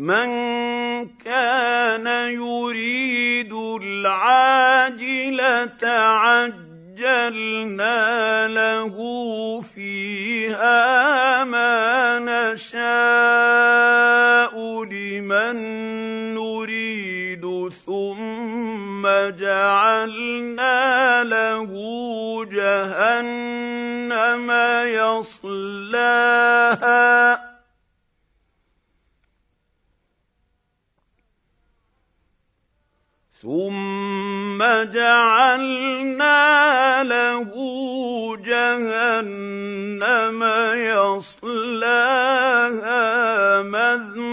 من كان يريد العاجلة عجلنا له فيها ما نشاء لمن نريد ثم جعلنا له جهنم يصلاها مذموما